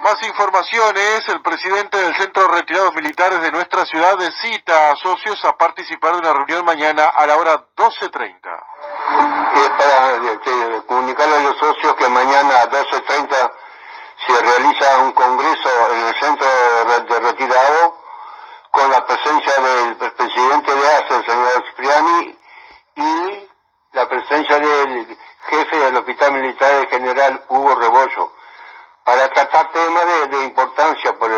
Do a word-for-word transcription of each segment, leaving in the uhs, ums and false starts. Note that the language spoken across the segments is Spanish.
Más informaciones, el presidente del Centro de Retirados Militares de nuestra ciudad cita a socios a participar de una reunión mañana a la hora doce treinta. Es para este, comunicarle a los socios que mañana a doce treinta se realiza un congreso en el Centro de Retirados con la presencia del presidente de A C E, el señor Cipriani, y la presencia del jefe del Hospital Militar, el general Hugo Rebollo, para tratar temas de, de importancia, por,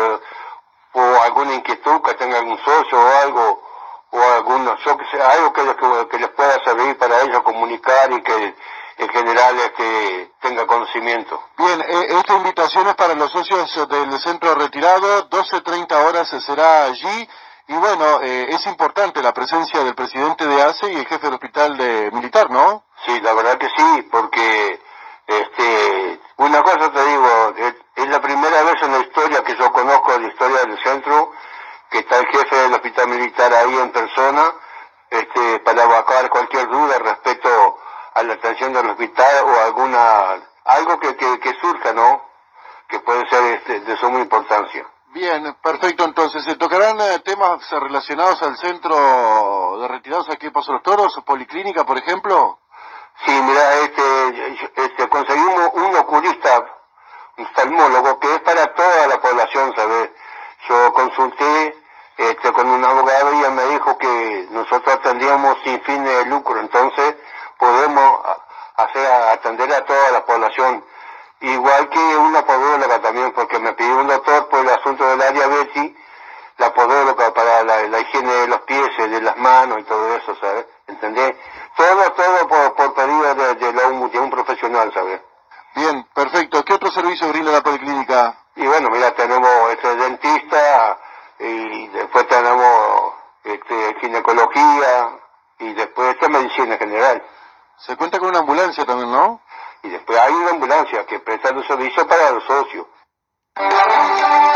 o alguna inquietud que tenga algún socio o algo, o alguno, yo que sé, algo que, que, que les pueda servir para ellos comunicar y que el, el general este, tenga conocimiento. Bien, eh, esta invitación es para los socios del Centro Retirado, doce treinta horas se será allí, y bueno, eh, es importante la presencia del presidente de A C E y el jefe del Hospital de Militar, ¿no? Sí, la verdad que sí, porque este, una cosa te digo, es, es la primera vez en la historia que yo conozco de la historia del centro que está el jefe del Hospital Militar ahí en persona, este, para evacuar cualquier duda respecto a la atención del hospital o alguna, algo que, que, que surja, ¿no? Que puede ser este, de suma importancia. Bien, perfecto, entonces, ¿se tocarán eh, temas relacionados al centro de retirados aquí en Paso de los Toros, Policlínica, por ejemplo? Sí, mira, este, este, conseguimos un oculista, un oftalmólogo, que es para toda la población, ¿sabes? Yo consulté este, con un abogado y él me dijo que nosotros atendíamos sin fines de lucro, entonces podemos hacer atender a toda la población. Igual que una podóloga también, porque me pidió un doctor por el asunto de la diabetes, la podóloga para la, la higiene de los pies, de las manos y todo eso, ¿sabes? ¿Entendés? Todo, todo por, por pedido de, de, de, un, de un profesional, ¿sabes? Bien, perfecto. ¿Qué otro servicio brinda la Policlínica? Y bueno, mira, tenemos este dentista, y después tenemos este, ginecología, y después esta medicina general. Se cuenta con una ambulancia también, ¿no? Y después hay una ambulancia que presta los servicios para los socios.